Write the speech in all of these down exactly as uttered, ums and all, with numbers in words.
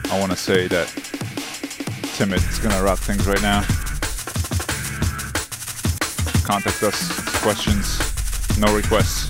I want to say that Timid is gonna rock things right now. Contact us, questions, no requests.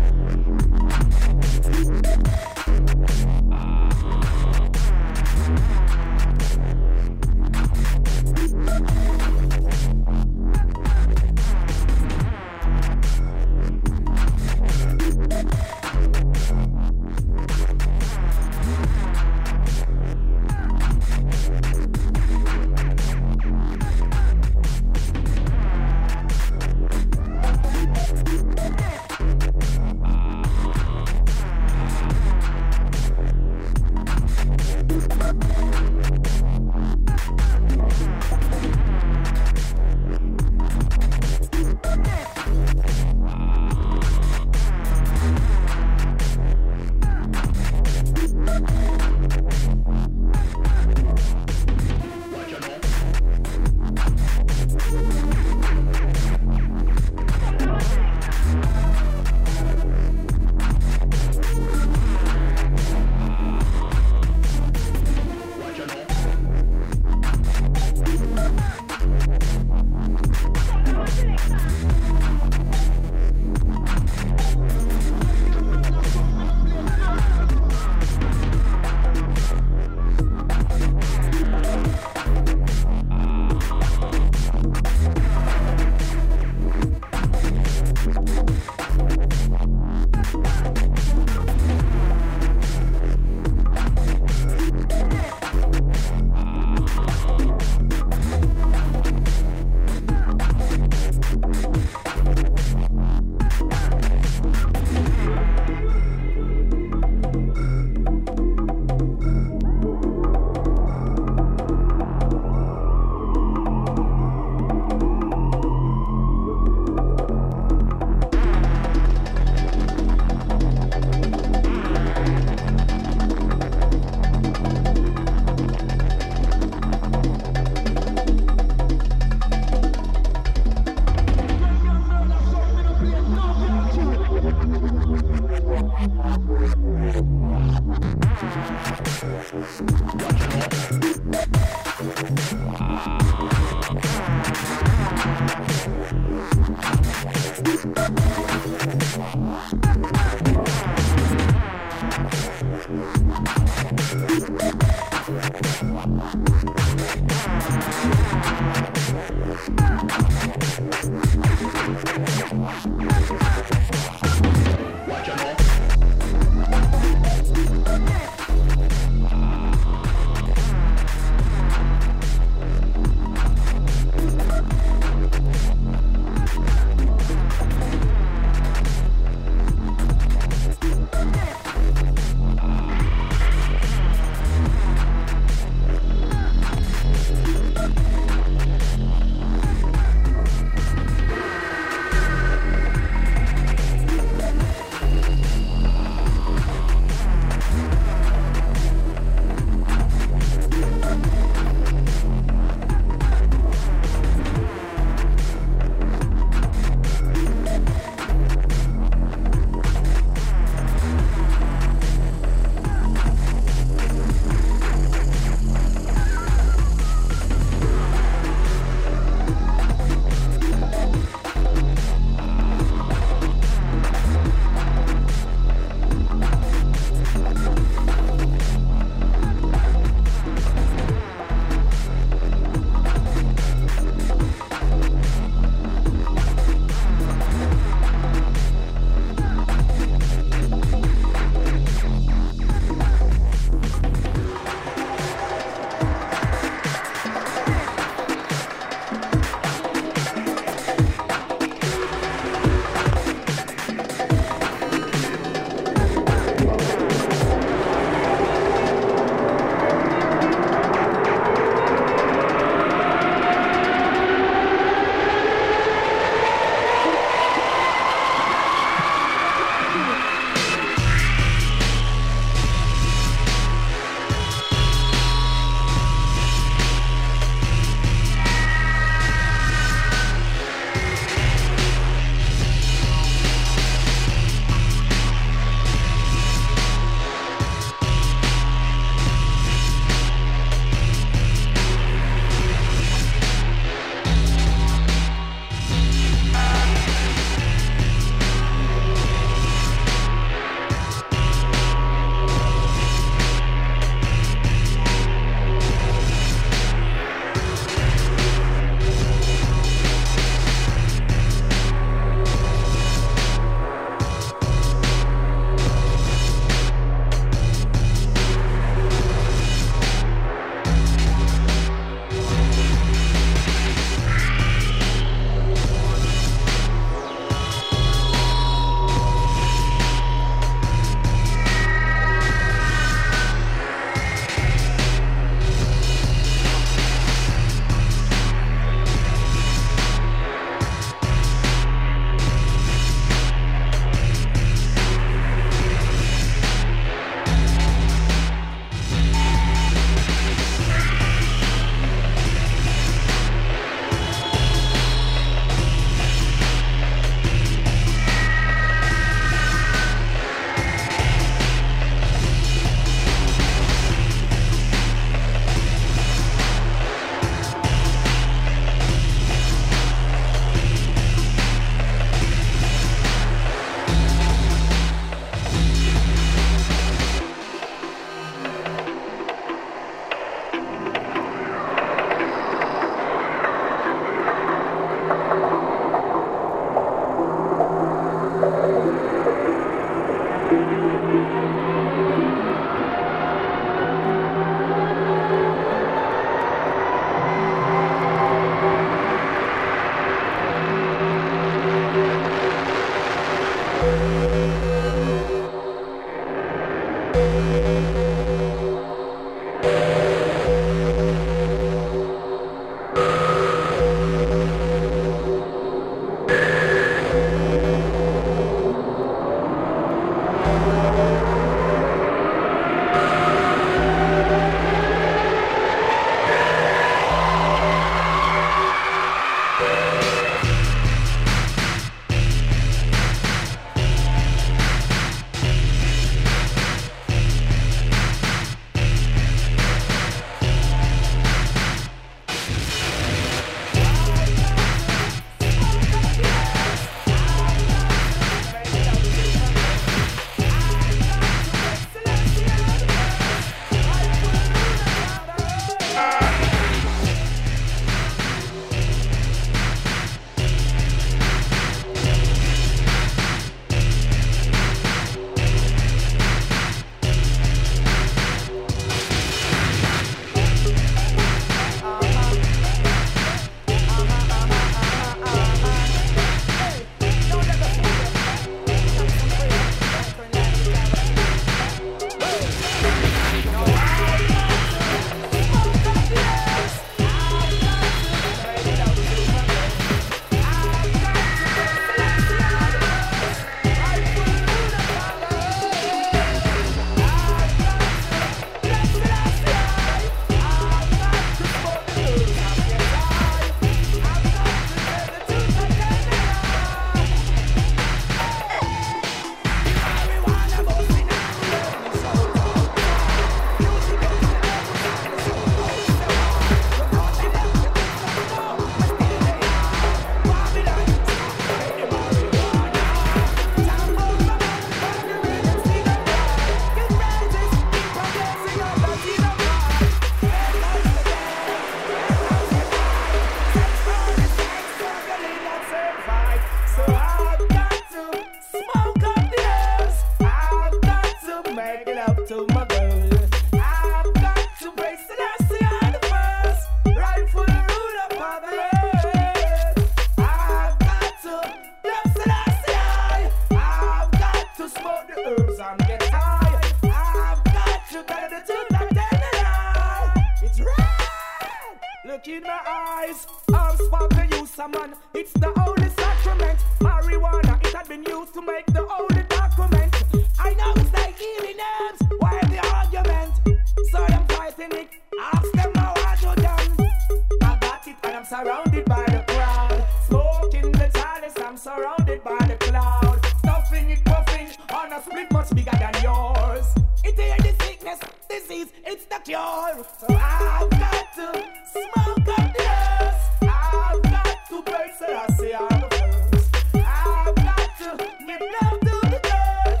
world. I've got to praise Selassie I the first, rightful ruler of the earth. I've got to love Selassie I. I've got to smoke the herbs and get high. I've got to gather the truth and tell the lie. It's right. Look in my eyes. I'm spark the use of man. It's the only sacrament. Marijuana, it had been used to make the only document. I know it's like healing herbs. Why the argument? So I'm fighting it. Ask them how I do done. I got it and I'm surrounded by the crowd. Smoking the chalice, I'm surrounded by the cloud. Stuffing it, puffing on a split much bigger than yours. It ain't the sickness, disease, it's the cure. So I've got to smoke up the earth. I've got to praise Selassie I'm the first. I've got to give love to the girls.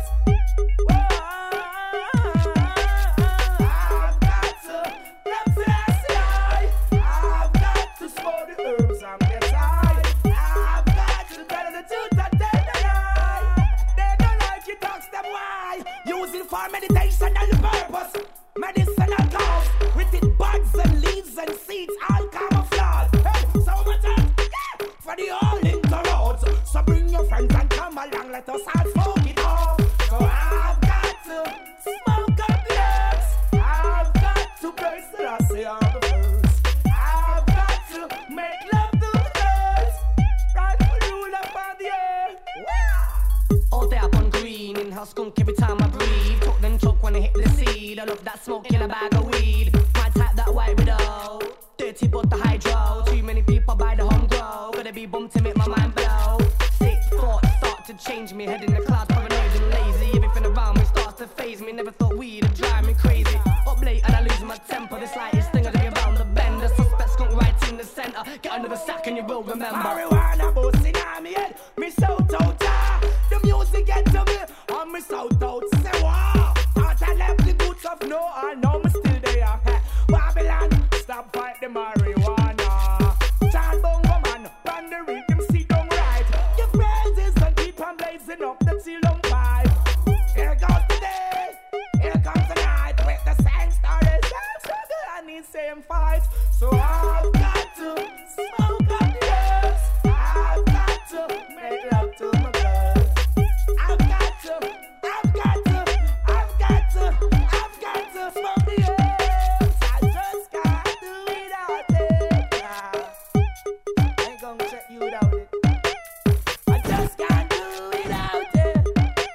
I've got to love Selassie I. I've got to smoke the herbs and get high. I've got to tell the truth and tell the lie. They don't like it, ask them why. Use it for meditational purpose, medicinal cause. With it buds and leaves and seeds, all camouflage. Hey, so much art, yeah, for the all into roads. So bring your friends and come along, let us all smoke it off. So I've got to smoke up the herbs. I've got to praise Selassie I'm the first. I've got to make love to the girls. Rightful ruler upon the earth. Wow. All day up on green, inhale skunk every time I breathe. Talk then choke when I hit the seed. I love that smoke in a bag of weed. My type that white widow, dirty but the hydro. Too many people buy the home grow. Gotta be bummed to make my mind blow. Sick thoughts start to change me. Head in the clouds, paranoid and lazy. Everything around me starts to faze me. Never thought weed'd drive me crazy. Up late and I lose my temper. The slightest thing I do around the bend. The suspect skunk right in the center. Get under the sack and you will remember. Marijuana boosting on me head. Me shout out, ah. The music get to me. And me shout out, say wow. Thought I left the good stuff, no, I know me still there. Babylon, stop fight the marijuana. Chant bongo man, pan the rhythm, sit down right. Give praises and keep on blazing up the till on pipe. Here goes the day, here comes the night. With the same stories, same struggle, and the same fight. So I've got to smoke up the earth. I've got to make love to my girls. I've got to, I've got to, I've got to, I've got to smoke the earth. I just can't do without it. Nah, I ain't gonna check you without it. I just can't do without it.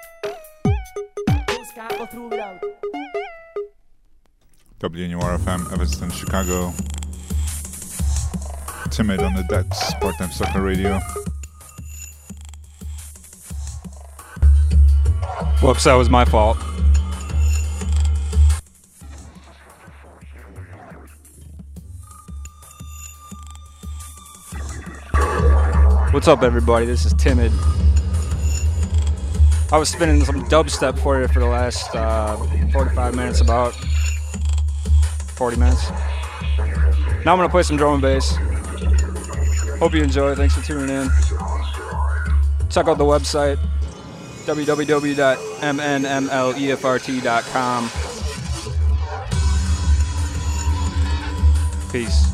Just can't go through without it. W N U R F M, Evanston, Chicago. Timid on the decks, part-time sucker radio. Whoops, that was my fault. What's up, everybody? This is Timid. I was spinning some dubstep for you for the last uh, forty-five minutes, about forty minutes. Now I'm going to play some drum and bass. Hope you enjoy. Thanks for tuning in. Check out the website, w w w dot m n m l e f r t dot com. Peace.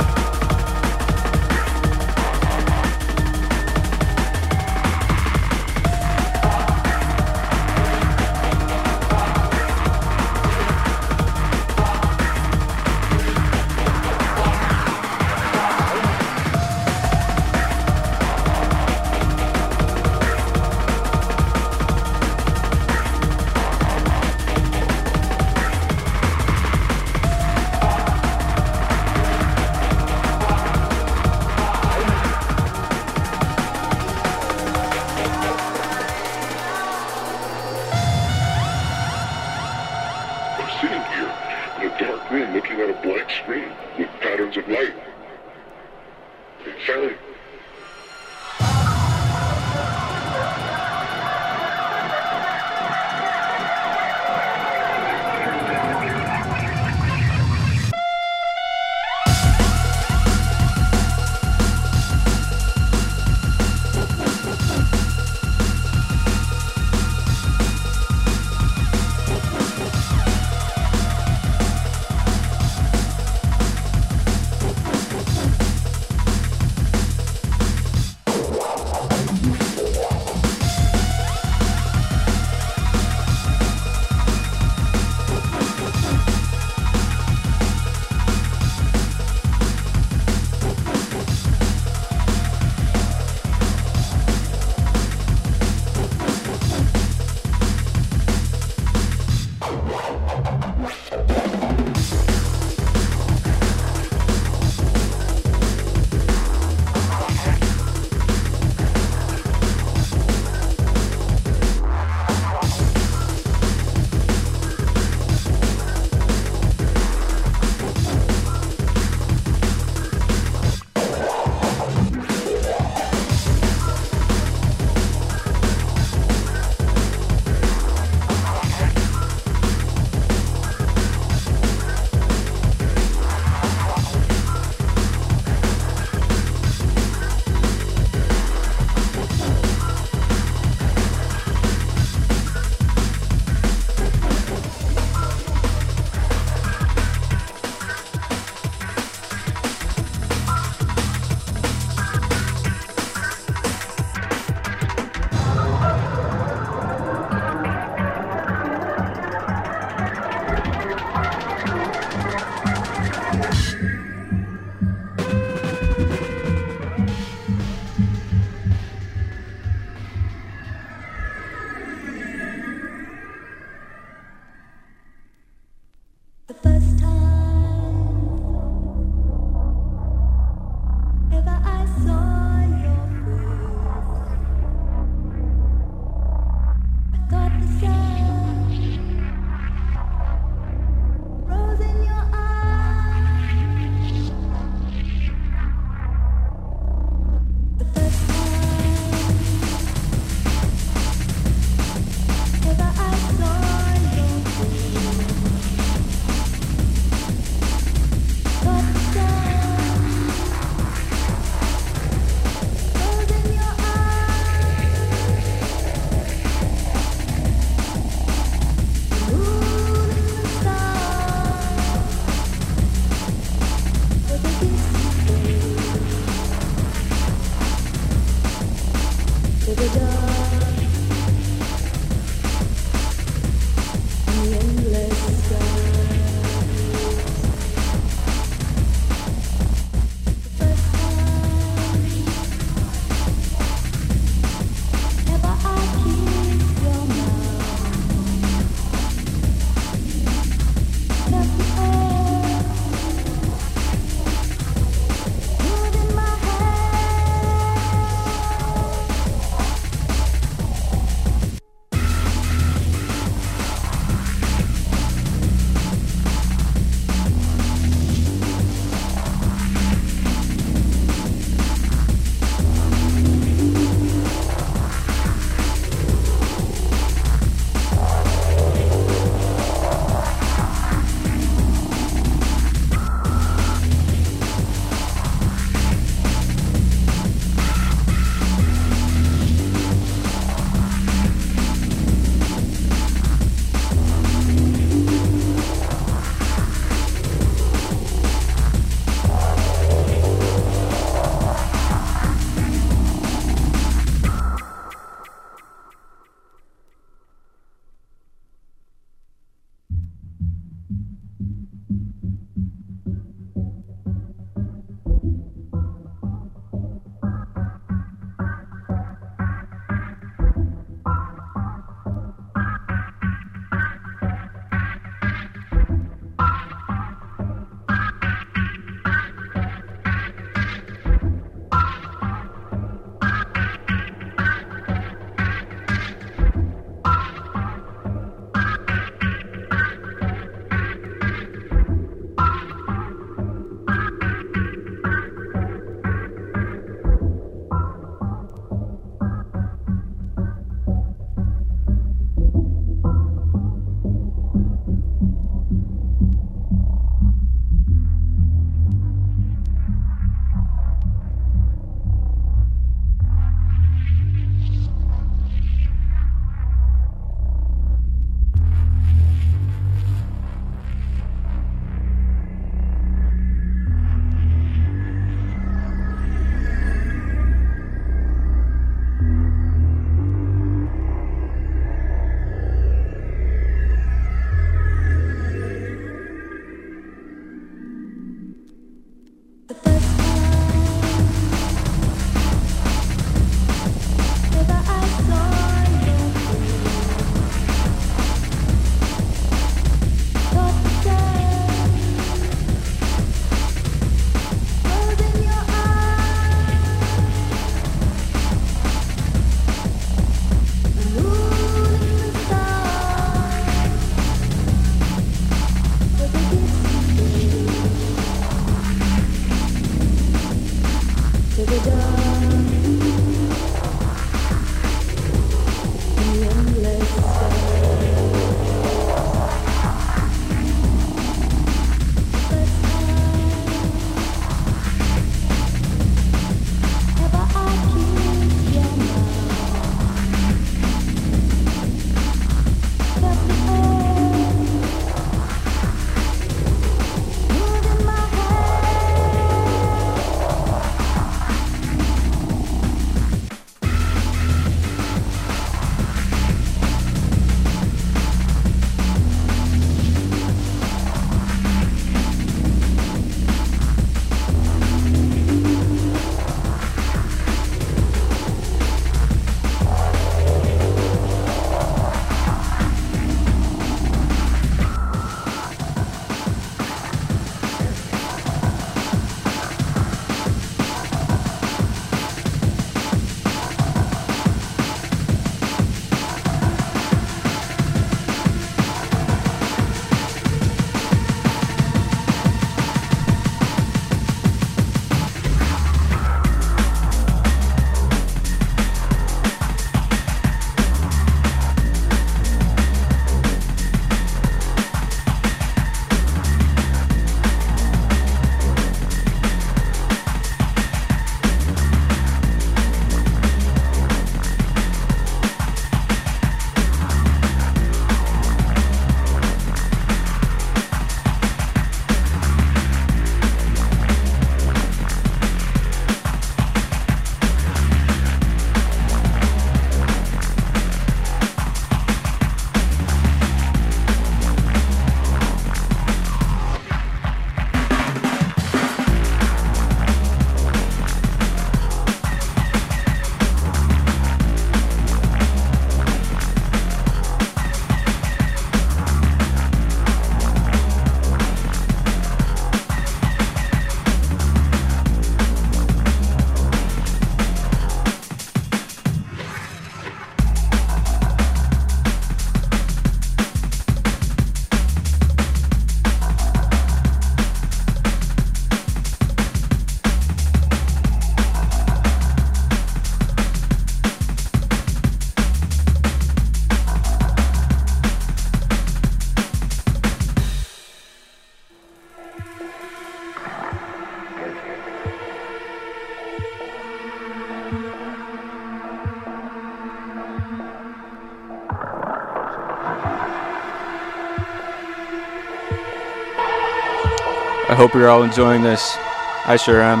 I hope you're all enjoying this. I sure am.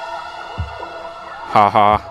Ha ha.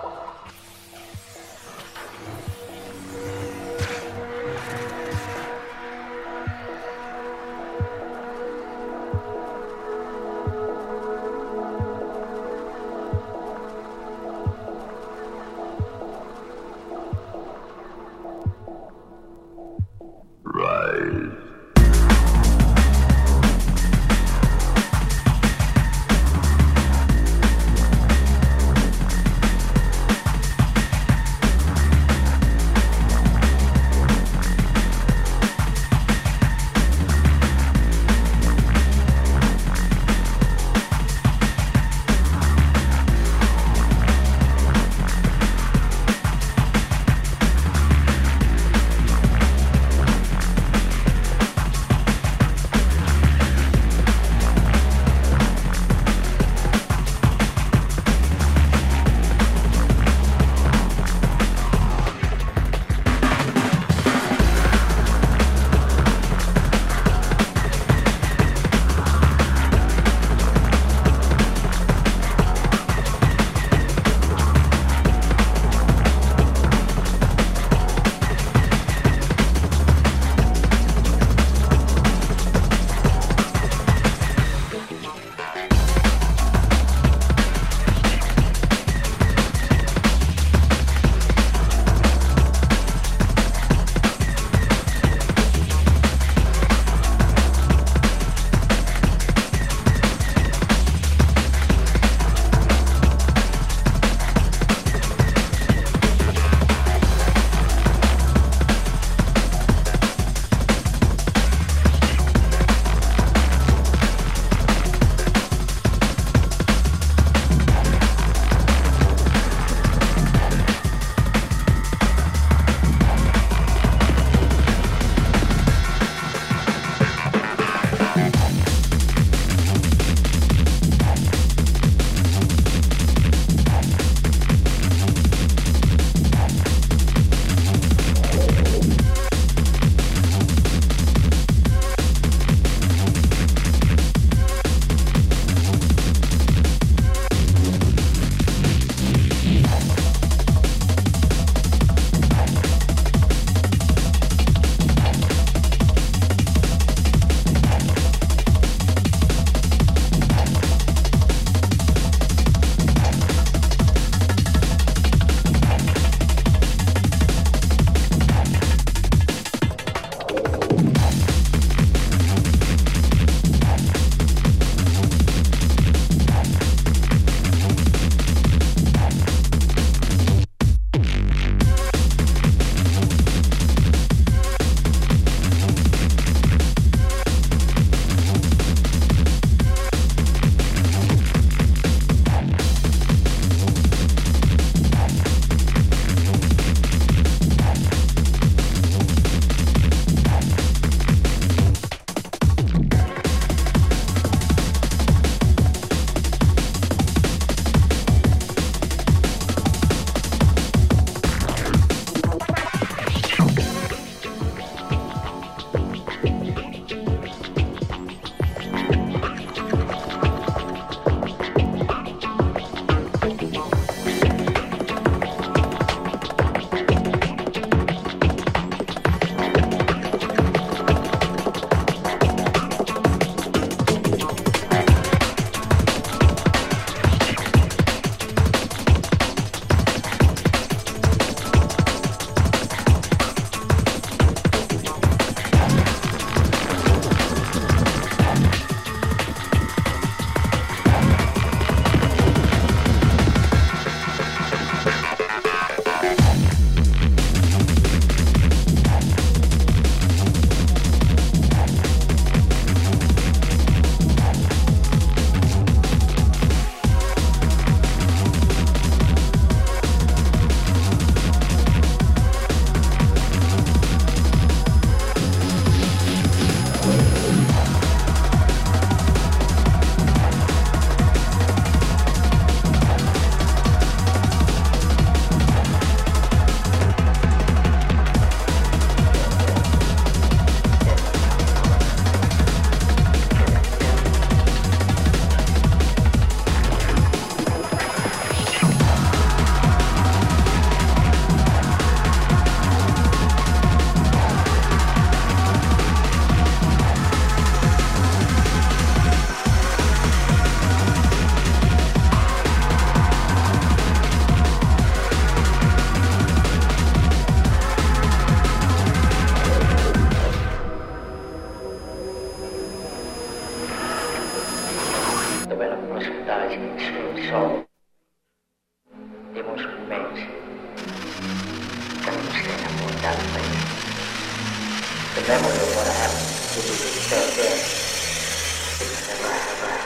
the emotion remains. Can you stand up on that place? The memory of what happened will be still there. It's never, ever, ever.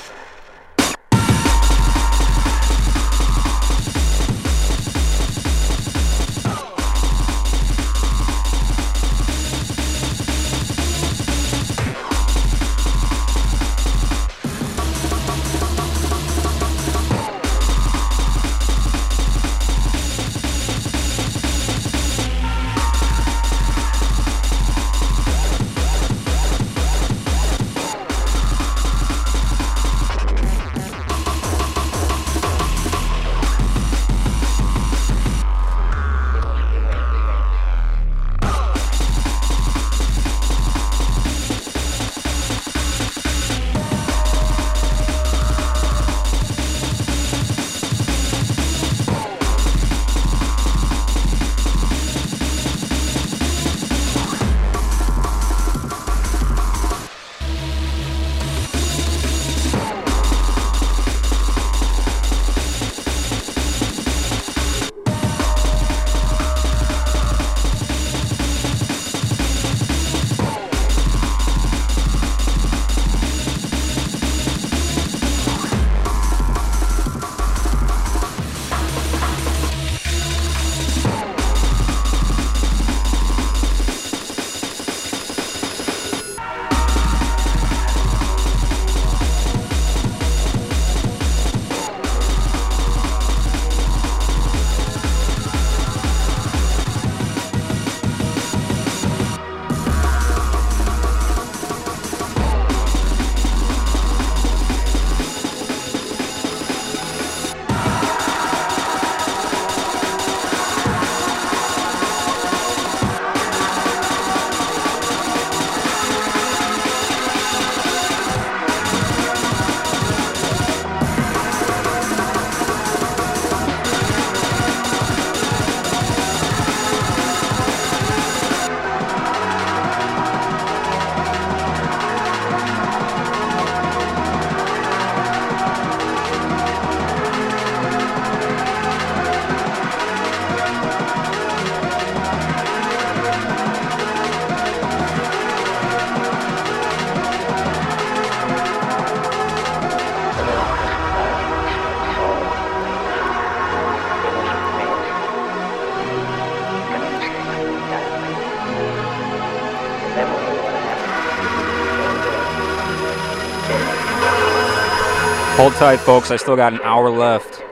Hold tight, folks. I still got an hour left.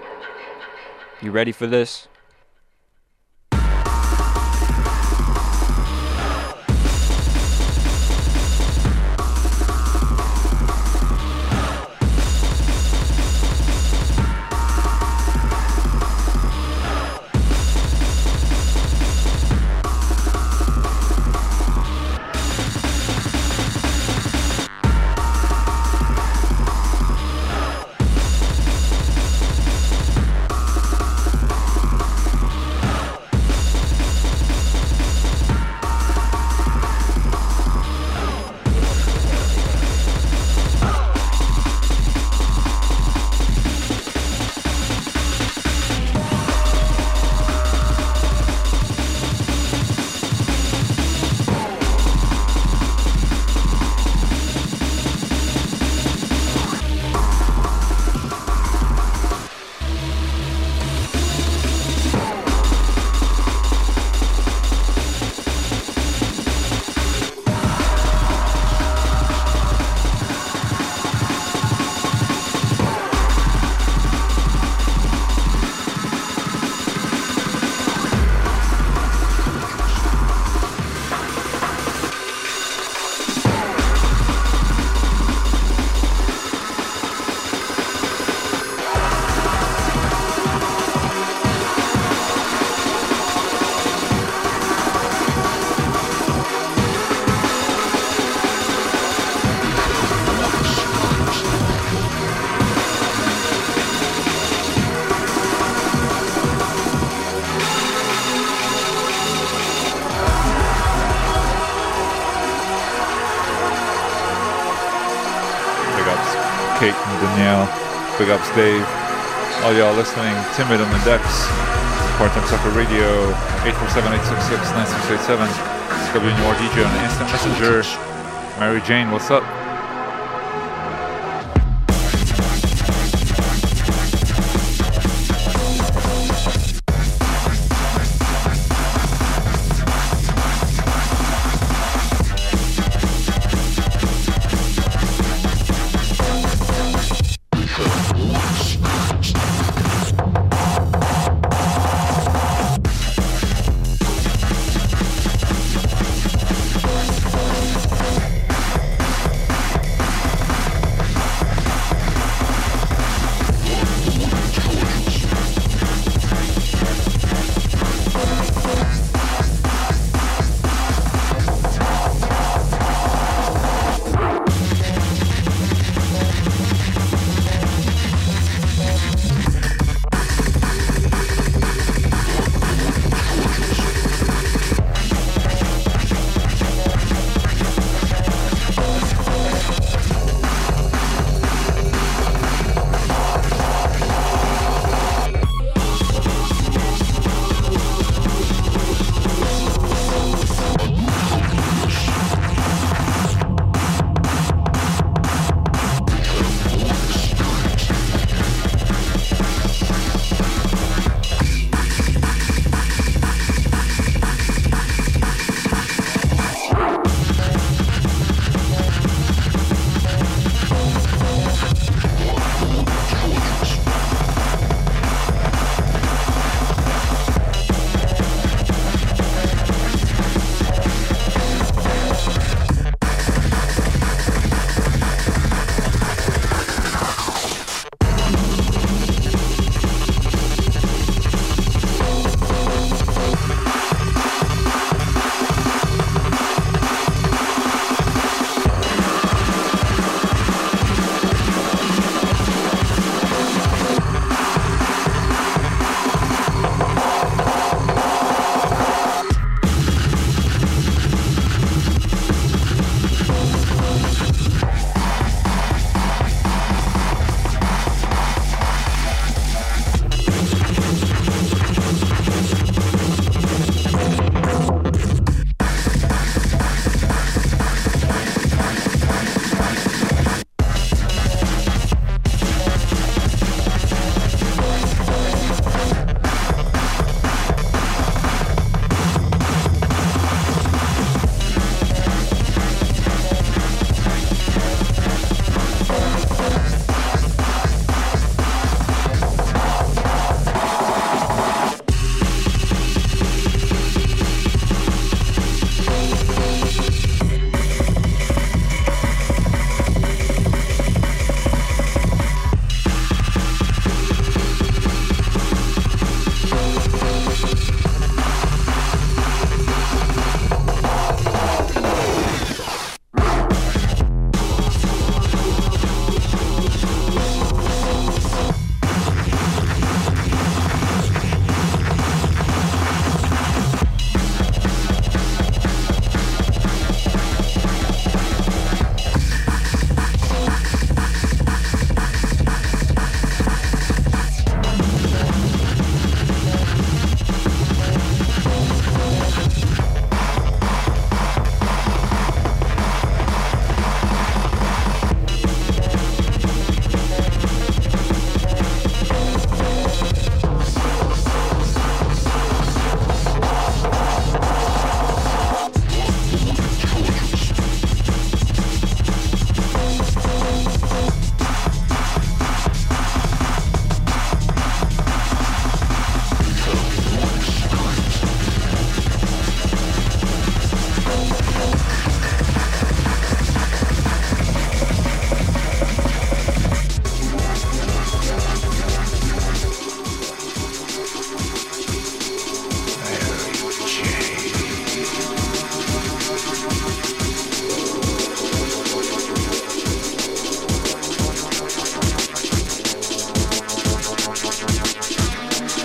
You ready for this? Kate and Danielle. Big ups, Dave. All y'all listening, Timid on the decks. Part-Time Sucker Radio, eight four seven, eight six six, nine six eight seven. It's W N O R D J on the Instant Messenger. Mary Jane, what's up?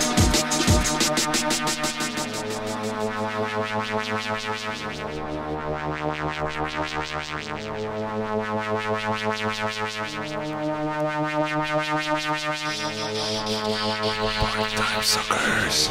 Thank you. Part-time suckers.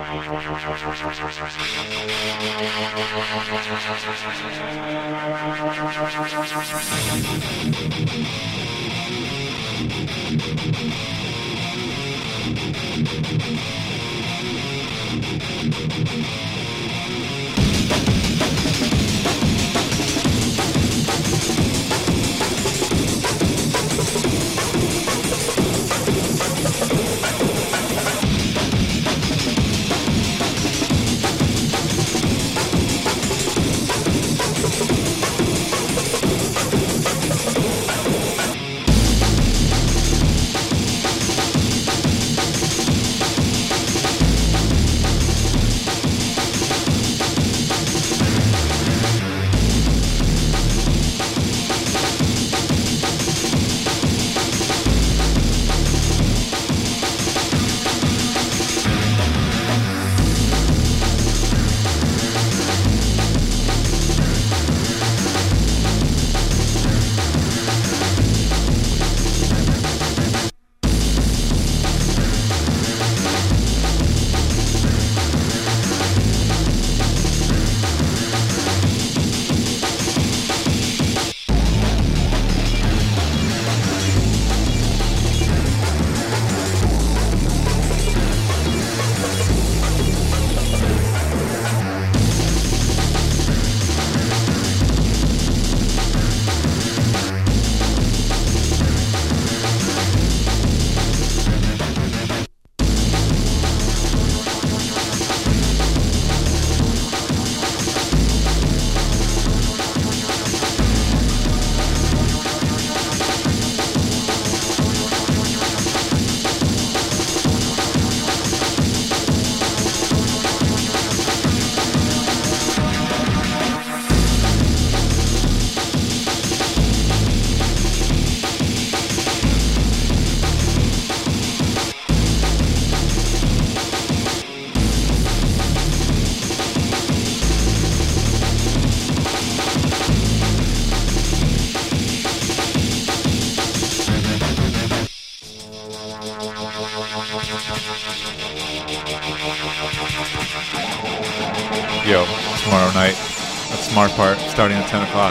Yo, tomorrow night at Smart Part, starting at ten o'clock.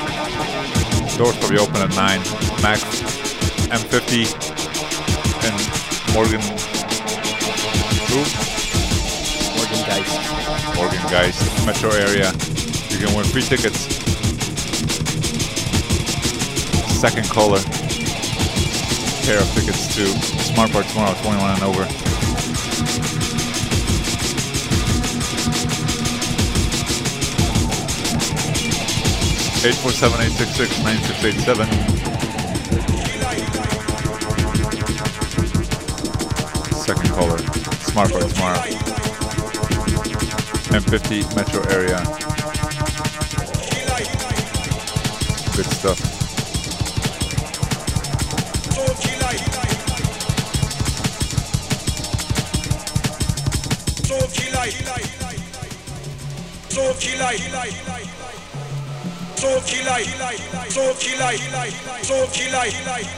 Doors will be open at nine. Max, M fifty, and Morgan. Who? Morgan Geist. Morgan Geist, metro area. You can win free tickets. Second caller. Pair of tickets to Smart Part tomorrow, twenty-one and over. eight four seven, eight six six, nine six eight seven. Second caller, Smart Part tomorrow. M fifty metro area. Good stuff. So killer, so killer, so killer.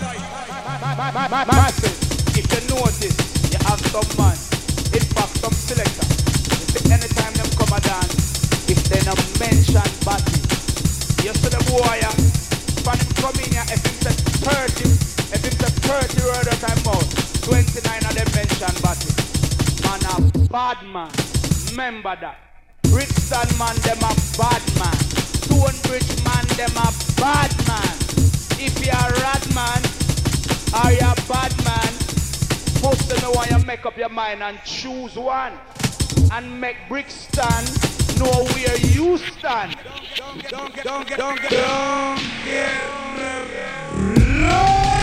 Massive, if you notice, you have some man, in fact some selector. You see anytime them come a dance, if they not mention body, you see the boy, when him come in here, if him say thirty, if him say thirty word at time out, twenty-nine of them mention body. Man a bad man, remember that. Brixton man, them a bad man. Stonebridge man, them a bad man. If you a rat man, or you a bad man, first you know why you make up your mind and choose one. And make Brixton know where you stand. Don't, don't, don't, don't, get, don't, get, don't get lost.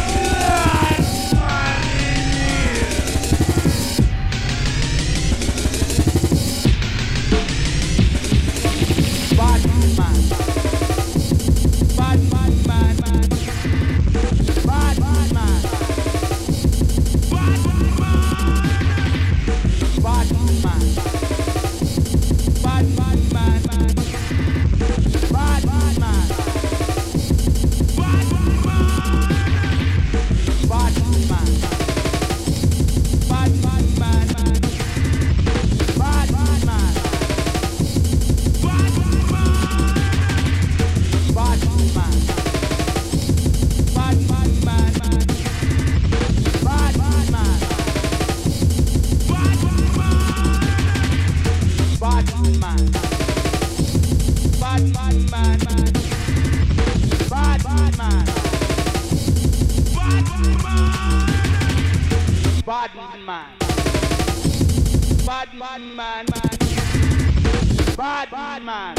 Bad man, bad man, man, man, bad man, bad man, bad man, bad man, man, bad man. Bad man, man, man. Bad man, man.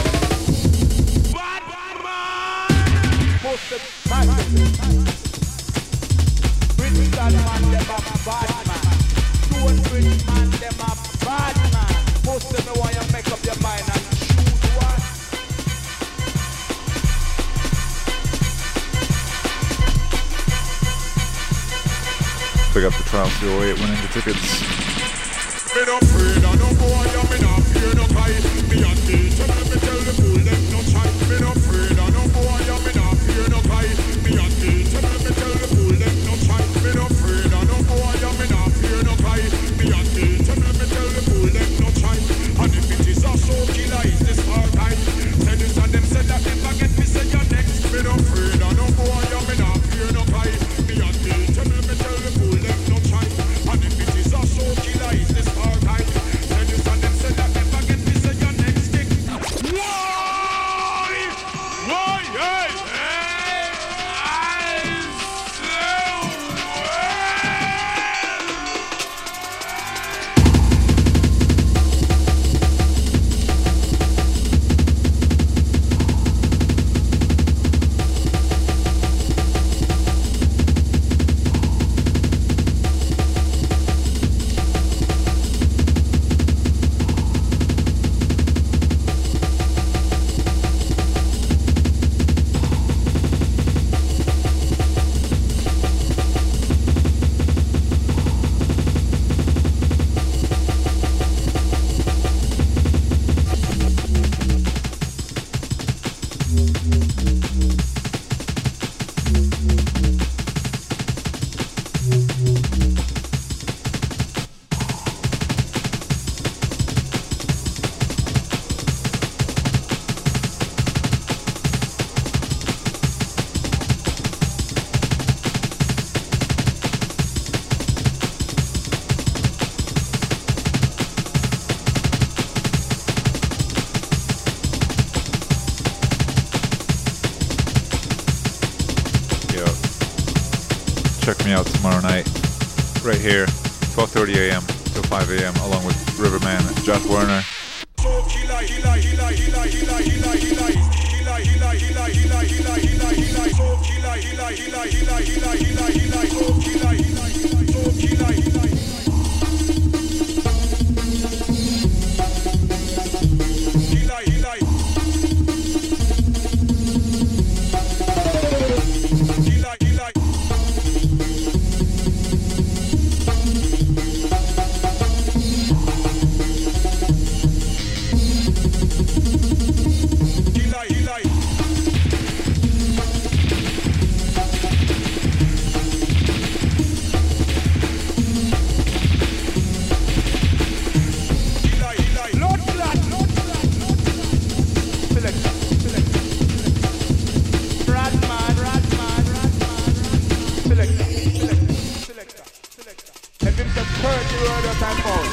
Bad man. Posted bad. British man, them a bad man. Stone British man, them a bad man. Most of them want you make up your mind and choose one. Pick up the Trial C oh eight winning the tickets. Me no afraid of no boy, and me no fear no guy. Me and me tell me tell the fool them no try. Me no afraid of no boy, and me no fear no guy. Me and me tell me tell the fool them no try. Me no afraid of no boy, and me no fear no guy. Me and me tell me tell the fool them no try. And if it is a show killer, is this hard time? Say this and them said that never get me say your next. Me no afraid of no boy, and me no fear no guy. Me and me tell me tell the fool them no try. And if it is a show killer, is this hard time? Say this and them said that never get me say your next thing. Why? Why? Hey, hey, I Check me out tomorrow night, right here, twelve thirty a m till five a m along with Riverman, Jack Werner.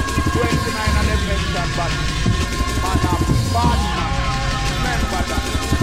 twenty-nine and them mention bad man, a bad man. Remember that.